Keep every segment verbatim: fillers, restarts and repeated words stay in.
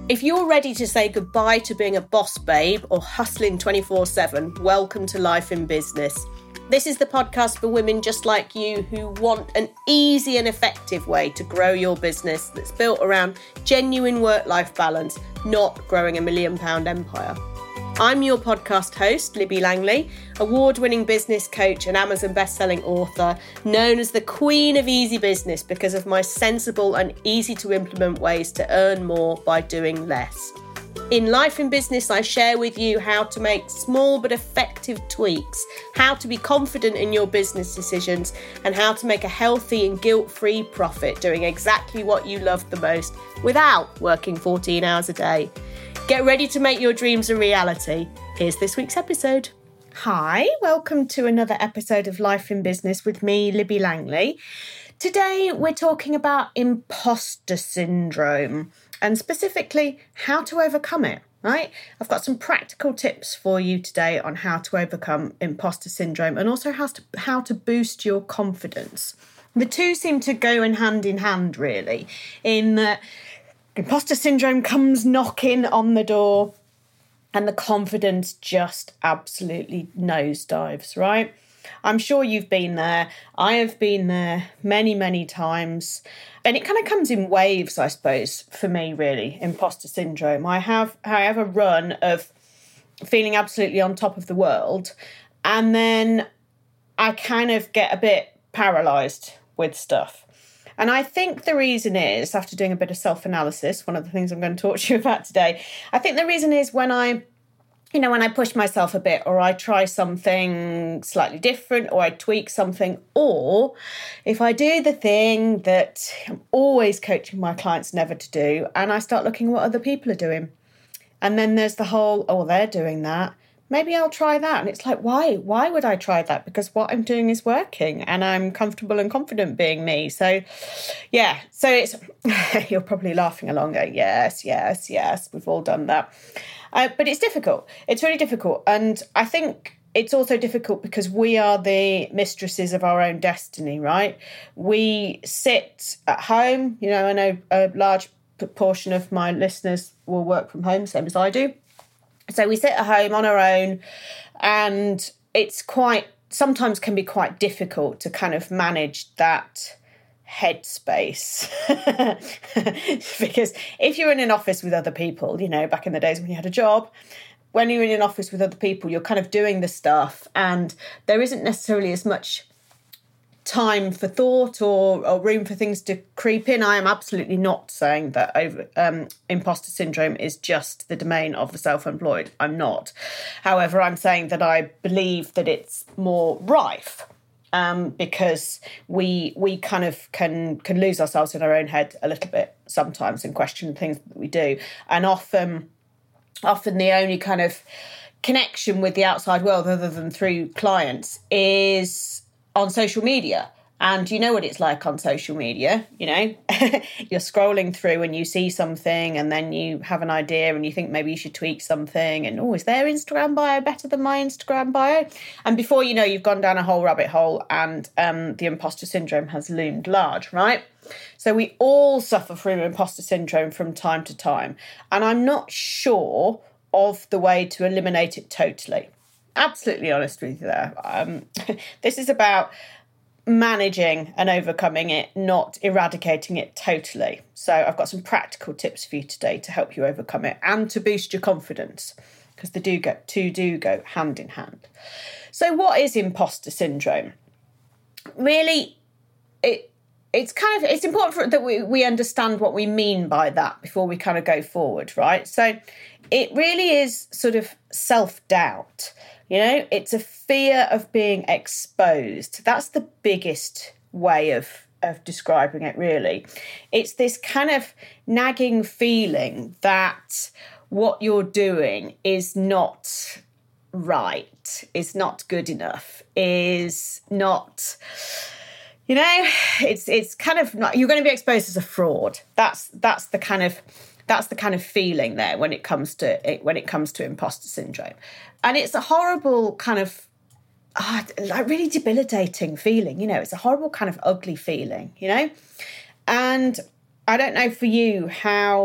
If you're ready to say goodbye to being a boss babe or hustling twenty-four seven, welcome to Life in Business. This is the podcast for women just like you who want an easy and effective way to grow your business that's built around genuine work-life balance, not growing a million pound empire. I'm your podcast host, Libby Langley, award-winning business coach and Amazon best-selling author, known as the Queen of Easy Business because of my sensible and easy-to-implement ways to earn more by doing less. In Life in Business, I share with you how to make small but effective tweaks, how to be confident in your business decisions, and how to make a healthy and guilt-free profit doing exactly what you love the most without working fourteen hours a day. Get ready to make your dreams a reality. Here's this week's episode. Hi, welcome to another episode of Life in Business with me, Libby Langley. Today, we're talking about imposter syndrome and specifically how to overcome it, right? I've got some practical tips for you today on how to overcome imposter syndrome and also how to, how to boost your confidence. The two seem to go in hand in hand, really, in that imposter syndrome comes knocking on the door and the confidence just absolutely nosedives, right? I'm sure you've been there. I have been there many, many times. And it kind of comes in waves, I suppose, for me, really, imposter syndrome. I have, I have a run of feeling absolutely on top of the world. And then I kind of get a bit paralysed with stuff. And I think the reason is, after doing a bit of self-analysis, one of the things I'm going to talk to you about today, I think the reason is when I, you know, when I push myself a bit or I try something slightly different or I tweak something, or if I do the thing that I'm always coaching my clients never to do and I start looking at what other people are doing. And then there's the whole, oh, they're doing that. Maybe I'll try that. And it's like, why? Why would I try that? Because what I'm doing is working and I'm comfortable and confident being me. So, yeah. So it's, you're probably laughing along going, yes, yes, yes. We've all done that. Uh, but it's difficult. It's really difficult. And I think it's also difficult because we are the mistresses of our own destiny, right? We sit at home. You know, I know a large proportion of my listeners will work from home, same as I do. So we sit at home on our own and it's quite, sometimes can be quite difficult to kind of manage that headspace. Because if you're in an office with other people, you know, back in the days when you had a job, when you're in an office with other people, you're kind of doing the stuff and there isn't necessarily as much time for thought or, or room for things to creep in. I am absolutely not saying that over, um, imposter syndrome is just the domain of the self-employed. I'm not. However, I'm saying that I believe that it's more rife um, because we we kind of can can lose ourselves in our own head a little bit sometimes and question things that we do. And often, often the only kind of connection with the outside world other than through clients is on social media. And you know what it's like on social media, you know, you're scrolling through and you see something and then you have an idea and you think maybe you should tweak something and, oh, is their Instagram bio better than my Instagram bio? And before you know, you've gone down a whole rabbit hole and um, the imposter syndrome has loomed large, right? So we all suffer from imposter syndrome from time to time. And I'm not sure of the way to eliminate it totally. Absolutely honest with you there. Um, this is about managing and overcoming it, not eradicating it totally. So I've got some practical tips for you today to help you overcome it and to boost your confidence because the do go, two do go hand in hand. So what is imposter syndrome? Really, it it's kind of, it's important for, that we, we understand what we mean by that before we kind of go forward, right? So it really is sort of self-doubt. You know, it's a fear of being exposed. That's the biggest way of, of describing it, really. It's this kind of nagging feeling that what you're doing is not right, is not good enough, is not, you know, it's it's kind of not, you're going to be exposed as a fraud. That's that's the kind of That's the kind of feeling there when it comes to it, when it comes to imposter syndrome. And it's a horrible kind of, oh, like really debilitating feeling, you know, it's a horrible kind of ugly feeling, you know. And I don't know for you how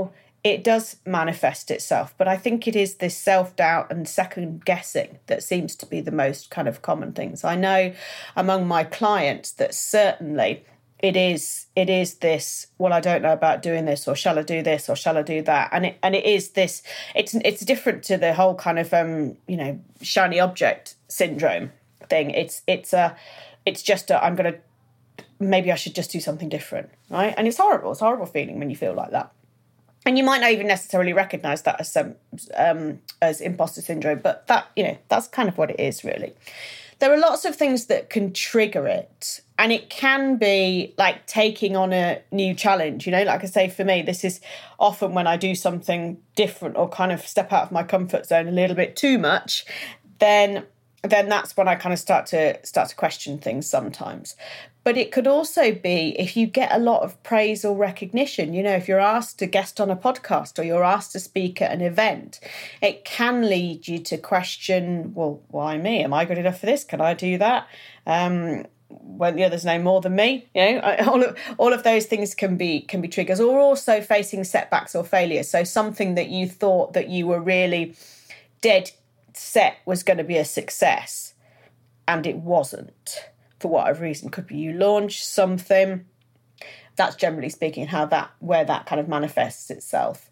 it does manifest itself. But I think it is this self-doubt and second guessing that seems to be the most kind of common things. I know among my clients that certainly it is it is this, well, I don't know about doing this, or shall I do this, or shall I do that? And it and it is this, it's it's different to the whole kind of um, you know, shiny object syndrome thing. It's it's a it's just a, I'm gonna maybe I should just do something different, right? And it's horrible. It's a horrible feeling when you feel like that. And you might not even necessarily recognise that as some um, as imposter syndrome, but that, you know, that's kind of what it is, really. There are lots of things that can trigger it, and it can be like taking on a new challenge. You know, like I say, for me, this is often when I do something different or kind of step out of my comfort zone a little bit too much, then then that's when I kind of start to start to question things sometimes. But it could also be if you get a lot of praise or recognition. You know, if you're asked to guest on a podcast or you're asked to speak at an event, it can lead you to question, well, why me? Am I good enough for this? Can I do that? Um, when the others know more than me, you know, all of all of those things can be can be triggers. Or also facing setbacks or failures. So something that you thought that you were really dead set was going to be a success, and it wasn't. For whatever reason, could be you launched something. That's generally speaking how that where that kind of manifests itself.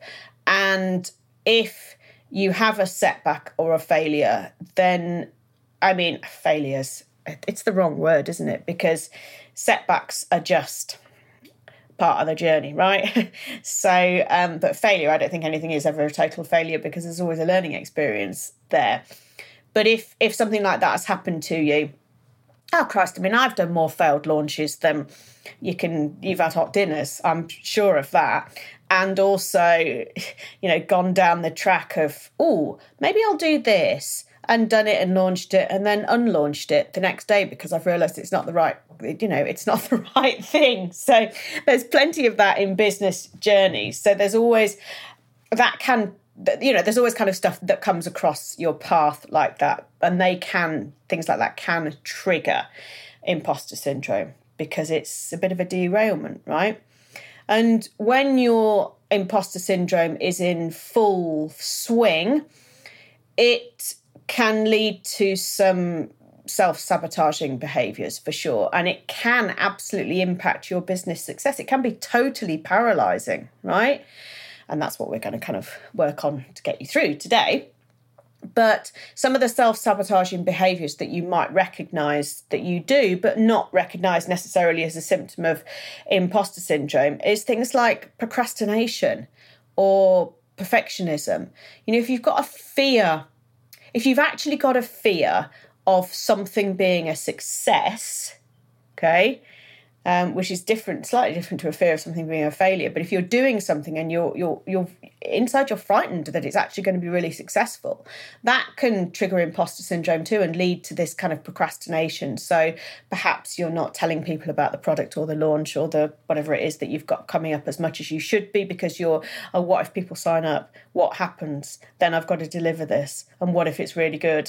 And if you have a setback or a failure, then I mean failures, it's the wrong word, isn't it? Because setbacks are just part of the journey, right? so um but failure, I don't think anything is ever a total failure, because there's always a learning experience there. But if if something like that has happened to you, oh Christ, I mean, I've done more failed launches than you can, you've had hot dinners, I'm sure of that. And also, you know, gone down the track of, oh, maybe I'll do this, and done it and launched it and then unlaunched it the next day because I've realised it's not the right, you know, it's not the right thing. So there's plenty of that in business journeys. So there's always, that can, you know, there's always kind of stuff that comes across your path like that. And they can, things like that can trigger imposter syndrome because it's a bit of a derailment, right? And when your imposter syndrome is in full swing, it can lead to some self-sabotaging behaviours for sure. And it can absolutely impact your business success. It can be totally paralysing, right? And that's what we're going to kind of work on to get you through today. But some of the self-sabotaging behaviours that you might recognise that you do, but not recognise necessarily as a symptom of imposter syndrome, is things like procrastination or perfectionism. You know, if you've got a fear, if you've actually got a fear of something being a success, okay, Um, which is different, slightly different to a fear of something being a failure. But if you're doing something and you're you're you're inside, you're frightened that it's actually going to be really successful, that can trigger imposter syndrome too and lead to this kind of procrastination. So perhaps you're not telling people about the product or the launch or the whatever it is that you've got coming up as much as you should be, because you're, oh, what if people sign up? What happens? Then I've got to deliver this. And what if it's really good?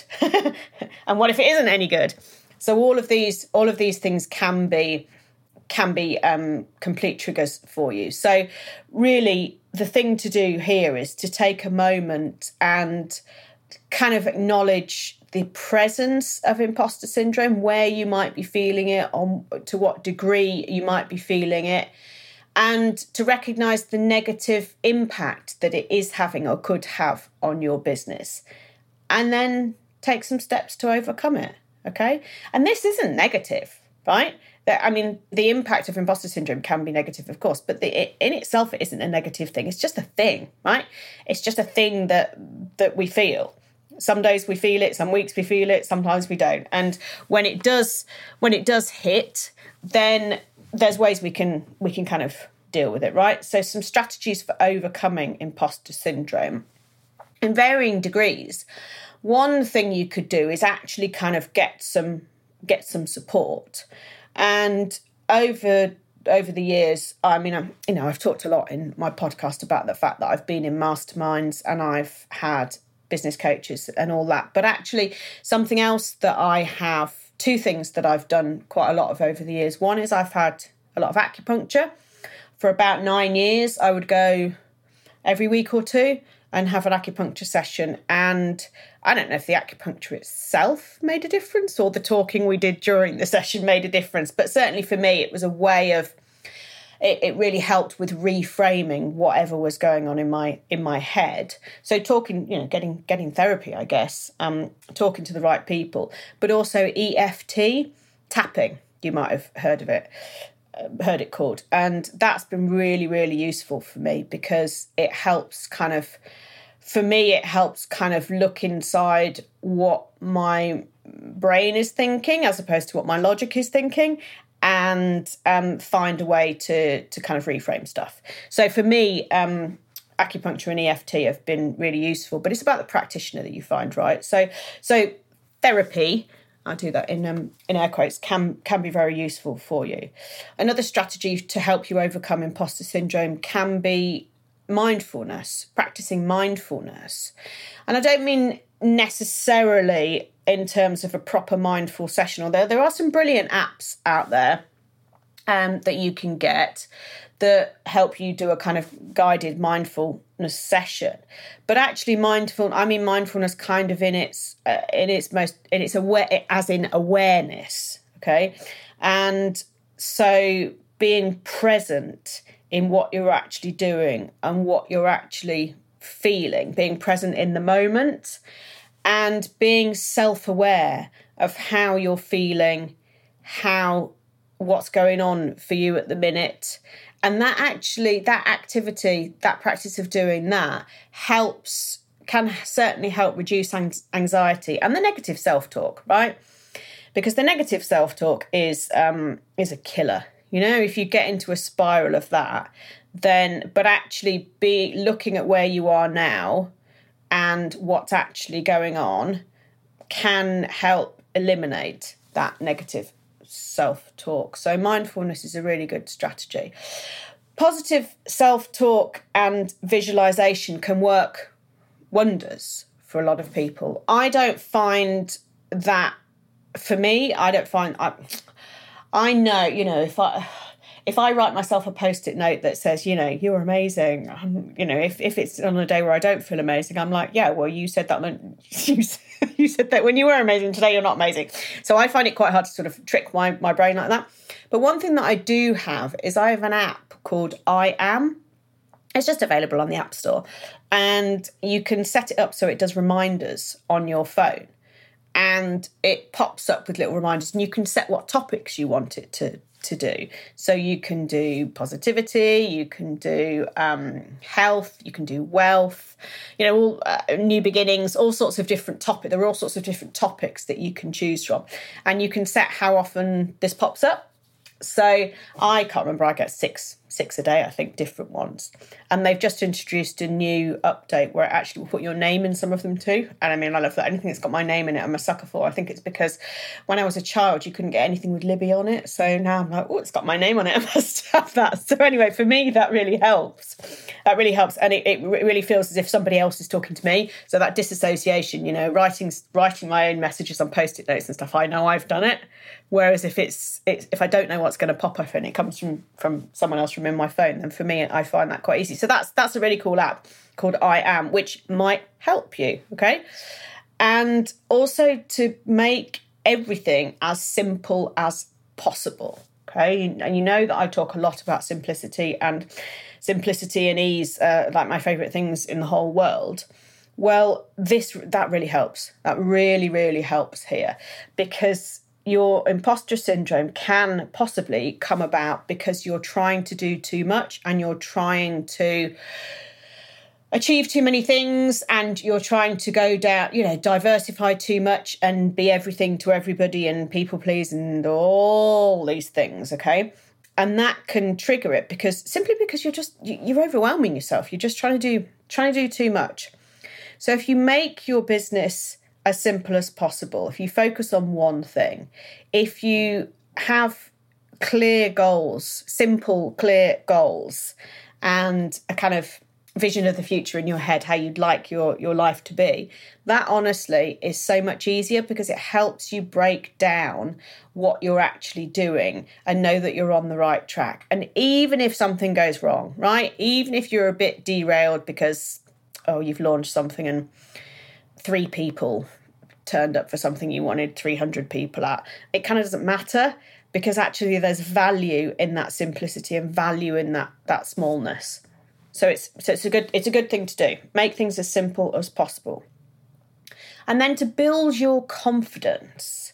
And what if it isn't any good? So all of these all of these things can be can be um, complete triggers for you. So really the thing to do here is to take a moment and kind of acknowledge the presence of imposter syndrome, where you might be feeling it, on to what degree you might be feeling it, and to recognise the negative impact that it is having or could have on your business, and then take some steps to overcome it, okay? And this isn't negative, right? I mean, the impact of imposter syndrome can be negative, of course, but the, it, in itself, it isn't a negative thing. It's just a thing, right? It's just a thing that that we feel. Some days we feel it, some weeks we feel it, sometimes we don't. And when it does, when it does hit, then there's ways we can we can kind of deal with it, right? So some strategies for overcoming imposter syndrome in varying degrees. One thing you could do is actually kind of get some get some support. And over over the years, I mean, I'm, you know, I've talked a lot in my podcast about the fact that I've been in masterminds and I've had business coaches and all that. But actually, something else that I have, two things that I've done quite a lot of over the years. One is I've had a lot of acupuncture. For about nine years, I would go every week or two and have an acupuncture session. And I don't know if the acupuncture itself made a difference or the talking we did during the session made a difference, but certainly for me, it was a way of, it, it really helped with reframing whatever was going on in my in my head. So talking, you know, getting getting therapy, I guess, um, talking to the right people, but also E F T, tapping, you might have heard of it. heard it called, and that's been really really useful for me because it helps kind of for me it helps kind of look inside what my brain is thinking as opposed to what my logic is thinking, and um, find a way to to kind of reframe stuff. So for me, um, acupuncture and E F T have been really useful, but it's about the practitioner that you find, right? So so therapy, I do that in um, in air quotes, can can be very useful for you. Another strategy to help you overcome imposter syndrome can be mindfulness, practicing mindfulness. And I don't mean necessarily in terms of a proper mindful session, although there are some brilliant apps out there um, that you can get that help you do a kind of guided mindfulness session. But actually mindful, I mean mindfulness kind of in its uh, in its most in its aware, as in awareness, okay? And so being present in what you're actually doing and what you're actually feeling, being present in the moment and being self-aware of how you're feeling, how what's going on for you at the minute. And that actually, that activity, that practice of doing that helps, can certainly help reduce anxiety and the negative self-talk, right? Because the negative self-talk is um, is a killer. You know, if you get into a spiral of that, then, but actually be looking at where you are now and what's actually going on can help eliminate that negative self-talk. So mindfulness is a really good strategy. Positive self-talk and visualization can work wonders for a lot of people. I don't find that, for me, I don't find, I, I know, you know, if I if I write myself a post-it note that says, you know, you're amazing, um, you know, if, if it's on a day where I don't feel amazing, I'm like, yeah, well, you said that when you, you said that when you were amazing, today you're not amazing. So I find it quite hard to sort of trick my, my brain like that. But one thing that I do have is I have an app called I Am. It's just available on the App Store. And you can set it up so it does reminders on your phone. And it pops up with little reminders, and you can set what topics you want it to, to do. So you can do positivity, you can do um, health, you can do wealth, you know, all, uh, new beginnings, all sorts of different topics. There are all sorts of different topics that you can choose from. And you can set how often this pops up. So I can't remember, I get six, six a day, I think, different ones. And they've just introduced a new update where it actually will put your name in some of them too. And I mean, I love that. Anything that's got my name in it, I'm a sucker for. I think it's because when I was a child, you couldn't get anything with Libby on it. So now I'm like, oh, it's got my name on it. I must have that. So anyway, for me, that really helps. That really helps. And it, it really feels as if somebody else is talking to me. So that disassociation, you know, writing writing my own messages on Post-it notes and stuff, I know I've done it. Whereas if it's, it's if I don't know what's going to pop up and it comes from, from someone else from in my phone, then for me, I find that quite easy. So that's that's a really cool app called I Am, which might help you, okay? And also to make everything as simple as possible, okay? And you know that I talk a lot about simplicity, and simplicity and ease are like my favourite things in the whole world. Well, this that really helps. That really, really helps here, because your imposter syndrome can possibly come about because you're trying to do too much and you're trying to achieve too many things and you're trying to go down, you know, diversify too much and be everything to everybody and people please and all these things, okay? And that can trigger it because simply because you're just, you're overwhelming yourself. You're just trying to do, trying to do too much. So if you make your business as simple as possible, if you focus on one thing, if you have clear goals, simple, clear goals, and a kind of vision of the future in your head, how you'd like your, your life to be, that honestly is so much easier because it helps you break down what you're actually doing and know that you're on the right track. And even if something goes wrong, right? Even if you're a bit derailed because, oh, you've launched something and three people turned up for something you wanted three hundred people at, it kind of doesn't matter because actually there's value in that simplicity and value in that that smallness. So it's so it's a good it's a good thing to do. Make things as simple as possible. And then to build your confidence,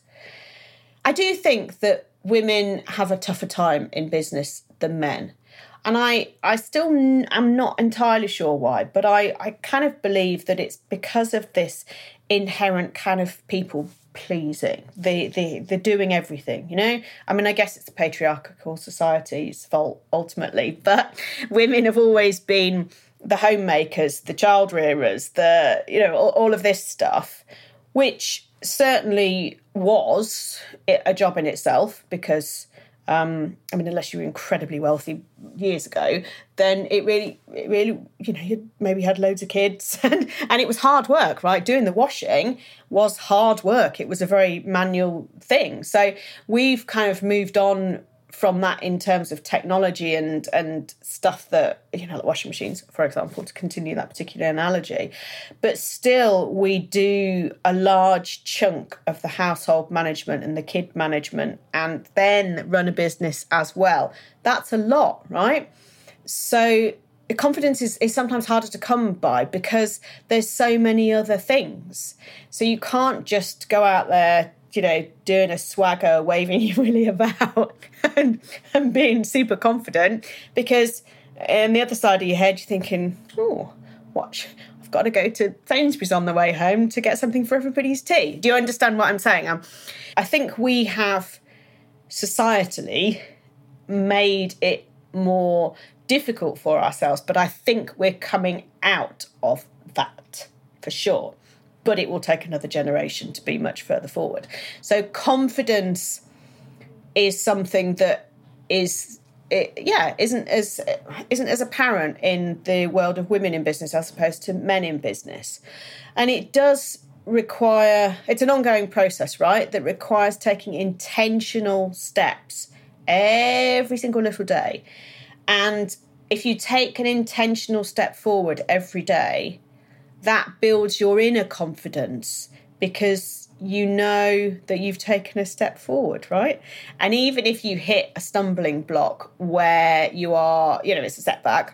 I do think that women have a tougher time in business than men. And I, I still am not entirely sure why, but I, I kind of believe that it's because of this inherent kind of people pleasing, the, the, the doing everything, you know? I mean, I guess it's the patriarchal society's fault ultimately, but women have always been the homemakers, the child rearers, the, you know, all, all of this stuff, which certainly was a job in itself because, um, I mean, unless you were incredibly wealthy years ago, then it really, it really, you know, you maybe had loads of kids and, and it was hard work, right? Doing the washing was hard work. It was a very manual thing. So we've kind of moved on from that in terms of technology and and stuff that, you know, like washing machines, for example, to continue that particular analogy. But still, we do a large chunk of the household management and the kid management and then run a business as well. That's a lot, right? So confidence is, is sometimes harder to come by because there's so many other things. So you can't just go out there, you know, doing a swagger, waving you really about and, and being super confident because on the other side of your head, you're thinking, oh, watch, I've got to go to Sainsbury's on the way home to get something for everybody's tea. Do you understand what I'm saying? Um, I think we have societally made it more difficult for ourselves, but I think we're coming out of that for sure. But it will take another generation to be much further forward. So confidence is something that is, it, yeah, isn't as isn't as apparent in the world of women in business as opposed to men in business, and it does require. It's an ongoing process, right? That requires taking intentional steps every single little day, and if you take an intentional step forward every day, that builds your inner confidence because you know that you've taken a step forward, right? And even if you hit a stumbling block where you are, you know, it's a setback,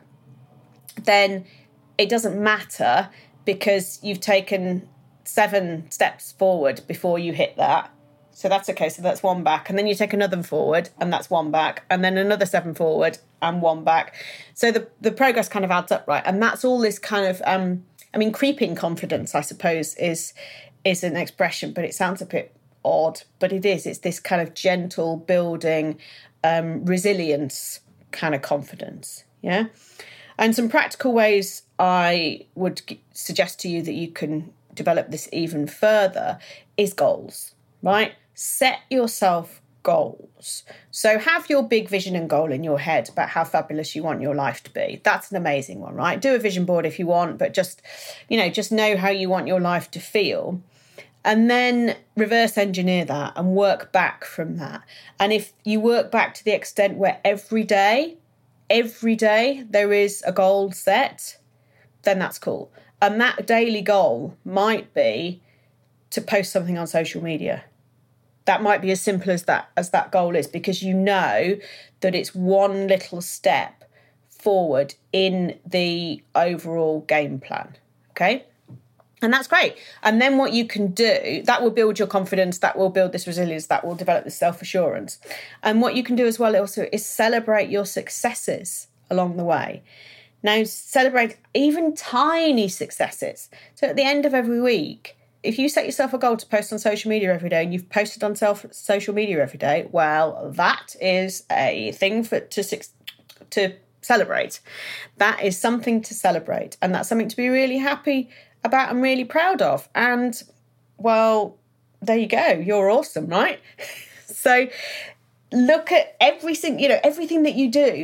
then it doesn't matter because you've taken seven steps forward before you hit that. So that's okay. So that's one back. And then you take another forward and that's one back. And then another seven forward and one back. So the, the progress kind of adds up, right? And that's all this kind of... um. I mean, creeping confidence, I suppose, is is an expression, but it sounds a bit odd. But it is. It's this kind of gentle building, um, resilience kind of confidence, yeah? And some practical ways I would g- suggest to you that you can develop this even further is goals, right? Set yourself goals. So have your big vision and goal in your head about how fabulous you want your life to be. That's an amazing one, right? Do a vision board if you want, but just, you know, just know how you want your life to feel. And then reverse engineer that and work back from that. And if you work back to the extent where every day, every day there is a goal set, then that's cool. And that daily goal might be to post something on social media. That might be as simple as that as that goal is, because you know that it's one little step forward in the overall game plan, okay? And that's great. And then what you can do, that will build your confidence, that will build this resilience, that will develop this self-assurance. And what you can do as well also is celebrate your successes along the way. Now, celebrate even tiny successes. So at the end of every week, if you set yourself a goal to post on social media every day and you've posted on self social media every day, well, that is a thing for to to celebrate. That is something to celebrate. And that's something to be really happy about and really proud of. And, well, there you go. You're awesome, right? So look at every single, you know, everything that you do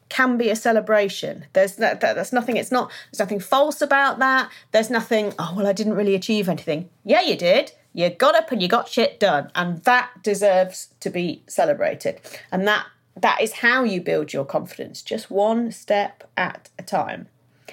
can be a celebration. There's that, that, that's nothing, it's not, there's nothing false about that. There's nothing, oh, well, I didn't really achieve anything. Yeah, you did. You got up and you got shit done. And that deserves to be celebrated. And that that is how you build your confidence, just one step at a time.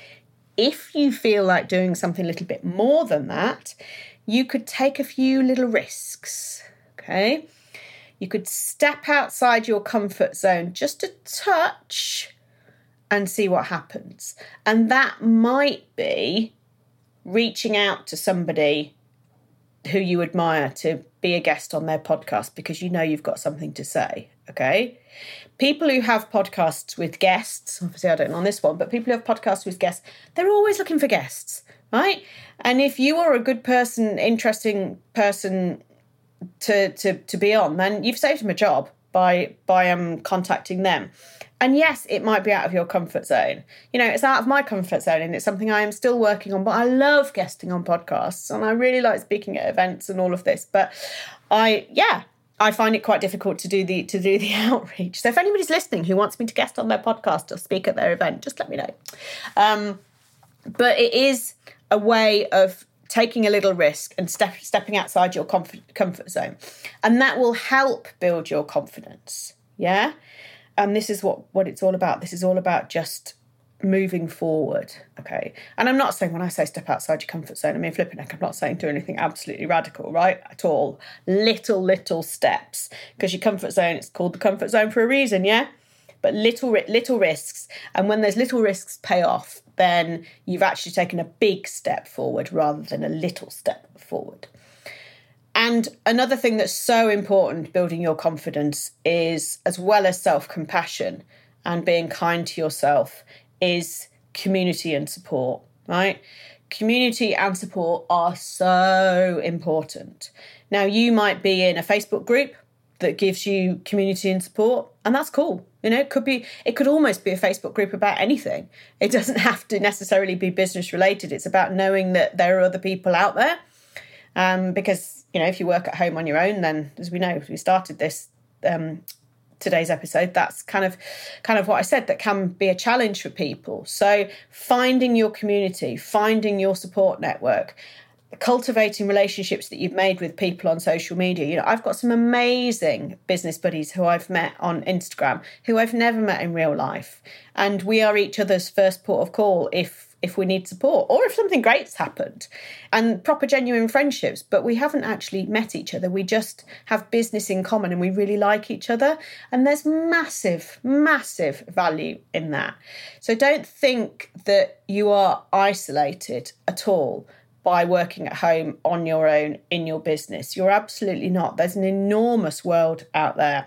If you feel like doing something a little bit more than that, you could take a few little risks, okay? You could step outside your comfort zone just a touch and see what happens. And that might be reaching out to somebody who you admire to be a guest on their podcast because you know you've got something to say, okay? People who have podcasts with guests, obviously I don't know on this one, but people who have podcasts with guests, they're always looking for guests, right? And if you are a good person, interesting person to to to be on, then you've saved them a job by by um contacting them. And yes, it might be out of your comfort zone. You know, it's out of my comfort zone and it's something I am still working on, but I love guesting on podcasts and I really like speaking at events and all of this. But I, yeah, I find it quite difficult to do the to do the outreach. So if anybody's listening who wants me to guest on their podcast or speak at their event, just let me know. Um, but it is a way of taking a little risk and step, stepping outside your comfort, comfort zone. And that will help build your confidence, yeah? And this is what, what it's all about. This is all about just moving forward, okay? And I'm not saying, when I say step outside your comfort zone, I mean, flipping heck, I'm not saying do anything absolutely radical, right? At all. Little, little steps. Because your comfort zone, it's called the comfort zone for a reason, yeah? But little, little risks. And when those little risks pay off, then you've actually taken a big step forward rather than a little step forward. And another thing that's so important building your confidence is, as well as self-compassion and being kind to yourself, is community and support, right? Community and support are so important. Now, you might be in a Facebook group that gives you community and support, and that's cool. You know, it could be, it could almost be a Facebook group about anything. It doesn't have to necessarily be business related. It's about knowing that there are other people out there. Um, because, you know, if you work at home on your own, then as we know, we started this, um, today's episode, that's kind of, kind of what I said, that can be a challenge for people. So finding your community, finding your support network, cultivating relationships that you've made with people on social media. You know, I've got some amazing business buddies who I've met on Instagram, who I've never met in real life. And we are each other's first port of call if if we need support or if something great's happened, and proper genuine friendships. But we haven't actually met each other. We just have business in common and we really like each other. And there's massive, massive value in that. So don't think that you are isolated at all by working at home on your own in your business. You're absolutely not. There's an enormous world out there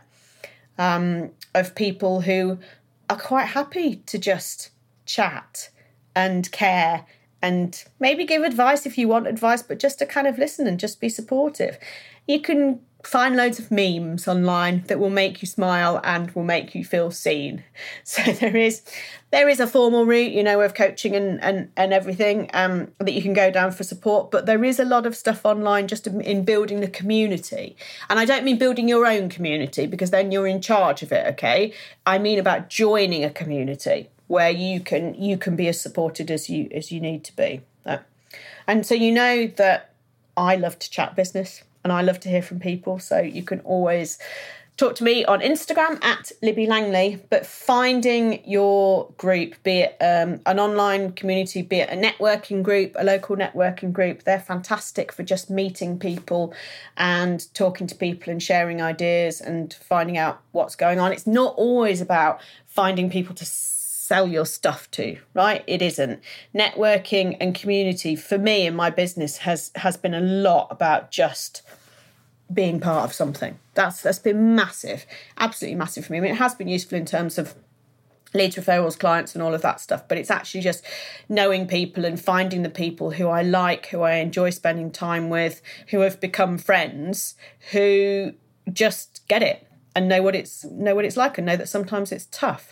um, of people who are quite happy to just chat and care and maybe give advice if you want advice, but just to kind of listen and just be supportive. You can find loads of memes online that will make you smile and will make you feel seen. So there is there is a formal route, you know, of coaching and and, and everything um, that you can go down for support, but there is a lot of stuff online just in building the community. And I don't mean building your own community because then you're in charge of it, okay? I mean about joining a community where you can you can be as supported as you as you need to be. And so you know that I love to chat business and I love to hear from people. So you can always talk to me on Instagram at Libby Langley, but finding your group, be it um, an online community, be it a networking group, a local networking group, they're fantastic for just meeting people and talking to people and sharing ideas and finding out what's going on. It's not always about finding people to sell your stuff to, right? It isn't. Networking and community for me in my business has has been a lot about just being part of something. That's that's been massive, absolutely massive for me. I mean, it has been useful in terms of leads, referrals, clients and all of that stuff, but it's actually just knowing people and finding the people who I like, who I enjoy spending time with, who have become friends, who just get it and know what it's know what it's like and know that sometimes it's tough.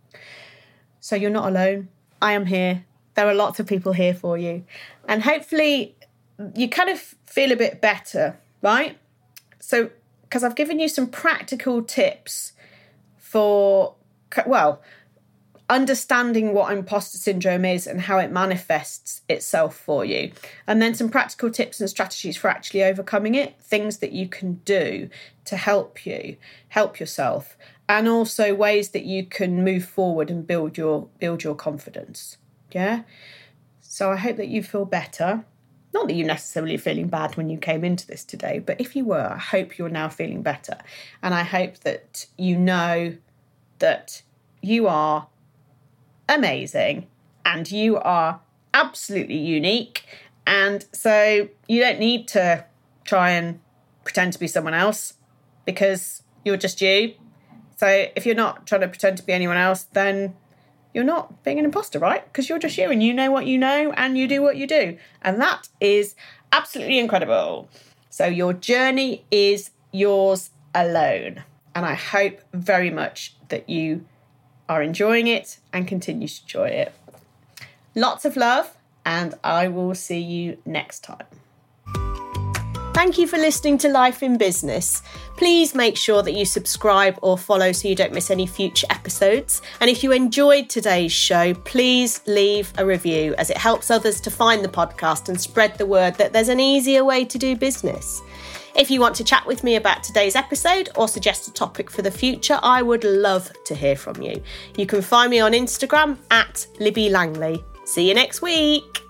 So you're not alone. I am here. There are lots of people here for you. And hopefully you kind of feel a bit better, right? So, because I've given you some practical tips for, well, understanding what imposter syndrome is and how it manifests itself for you. And then some practical tips and strategies for actually overcoming it, things that you can do to help you, help yourself, and also ways that you can move forward and build your build your confidence. Yeah. So I hope that you feel better. Not that you're necessarily feeling bad when you came into this today, but if you were, I hope you're now feeling better. And I hope that you know that you are amazing and you are absolutely unique. And so you don't need to try and pretend to be someone else because you're just you. So if you're not trying to pretend to be anyone else, then you're not being an imposter, right? Because you're just you and you know what you know and you do what you do. And that is absolutely incredible. So your journey is yours alone. And I hope very much that you are enjoying it and continue to enjoy it. Lots of love, and I will see you next time. Thank you for listening to Life in Business. Please make sure that you subscribe or follow so you don't miss any future episodes. And if you enjoyed today's show, please leave a review as it helps others to find the podcast and spread the word that there's an easier way to do business. If you want to chat with me about today's episode or suggest a topic for the future, I would love to hear from you. You can find me on Instagram at Libby Langley. See you next week.